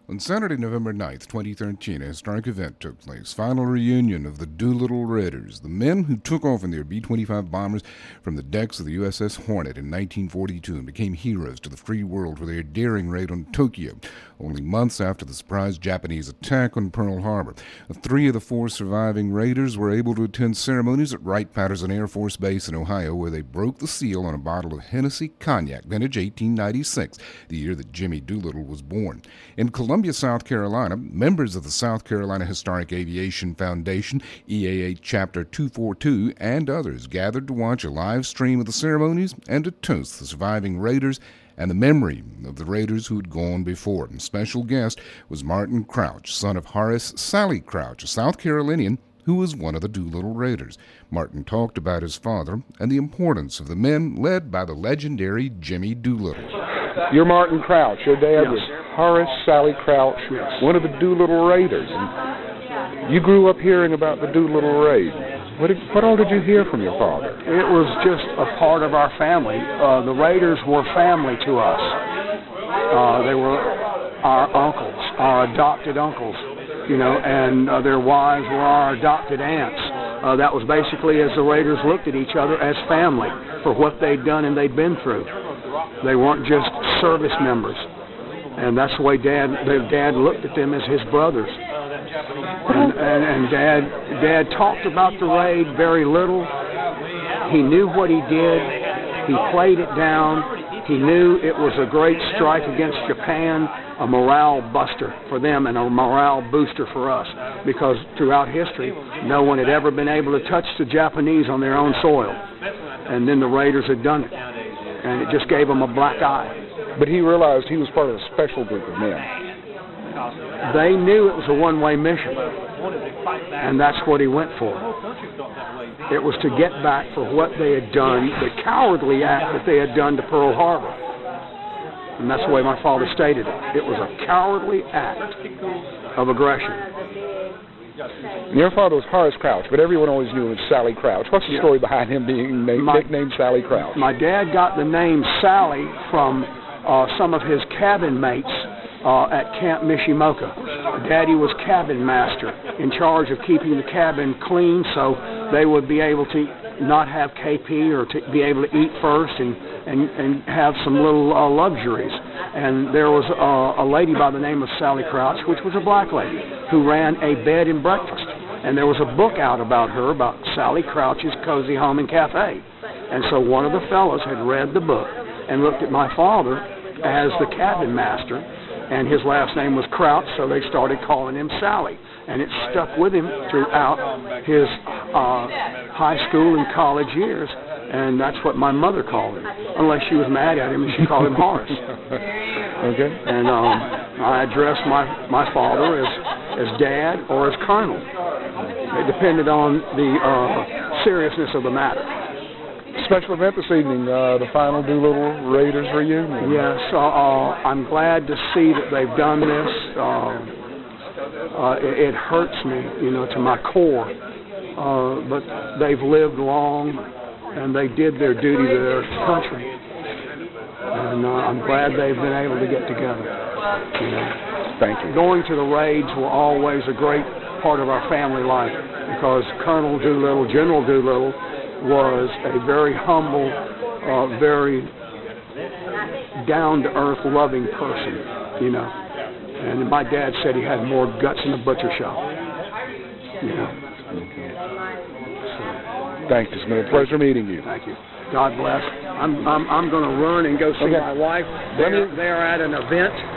On Saturday, November 9th, 2013, a historic event took place. Final reunion of the Doolittle Raiders, the men who took off in their B-25 bombers from the decks of the USS Hornet in 1942 and became heroes to the free world for their daring raid on Tokyo, only months after the surprise Japanese attack on Pearl Harbor. 3 of the 4 surviving raiders were able to attend ceremonies at Wright-Patterson Air Force Base in Ohio, where they broke the seal on a bottle of Hennessy Cognac, vintage 1896, the year that Jimmy Doolittle was born. In Columbia, South Carolina, members of the South Carolina Historic Aviation Foundation, EAA Chapter 242, and others gathered to watch a live stream of the ceremonies and to toast the surviving raiders and the memory of the raiders who had gone before. And special guest was Martin Crouch, son of Horace Sally Crouch, a South Carolinian who was one of the Doolittle Raiders. Martin talked about his father and the importance of the men led by the legendary Jimmy Doolittle. You're Martin Crouch. Your dad was Horace Sally Crouch, one of the Doolittle Raiders. And you grew up hearing about the Doolittle Raid. What all did you hear from your father? It was just a part of our family. The Raiders were family to us. They were our uncles, our adopted uncles, and their wives were our adopted aunts. That was basically as the Raiders looked at each other as family for what they'd done and they'd been through. They weren't just service members. And that's the way Dad looked at them as his brothers. And Dad talked about the raid very little. He knew what he did. He played it down. He knew it was a great strike against Japan, a morale buster for them and a morale booster for us, because throughout history, no one had ever been able to touch the Japanese on their own soil. And then the Raiders had done it. And it just gave them a black eye. But he realized he was part of a special group of men. They knew it was a one-way mission, and that's what he went for. It was to get back for what they had done, the cowardly act that they had done to Pearl Harbor. And that's the way my father stated it. It was a cowardly act of aggression. Your father was Horace Crouch, but everyone always knew him as Sally Crouch. What's the story behind him being nicknamed Sally Crouch? My dad got the name Sally from some of his cabin mates at Camp Mishimoka. Daddy was cabin master, in charge of keeping the cabin clean so they would be able to not have KP or to be able to eat first and have some little luxuries. And there was a lady by the name of Sally Crouch, which was a black lady, who ran a bed and breakfast. And there was a book out about her, about Sally Crouch's Cozy Home and Cafe. And so one of the fellows had read the book and looked at my father as the cabin master, and his last name was Crouch, so they started calling him Sally. And it stuck with him throughout his high school and college years, and that's what my mother called him, unless she was mad at him and she called him Horace. Okay. And I addressed my father as Dad or as Colonel. It depended on the seriousness of the matter. Special event this evening, the final Doolittle Raiders reunion. Yes, I'm glad to see that they've done this. It hurts me, to my core, but they've lived long and they did their duty to their country, and I'm glad they've been able to get together. Thank you. Going to the raids were always a great part of our family life, because Colonel Doolittle, General Doolittle, was a very humble, very down-to-earth, loving person, And my dad said he had more guts than a butcher shop, Thank you. It's been a pleasure meeting you. Thank you. God bless. I'm going to run and go see my wife. They're at an event.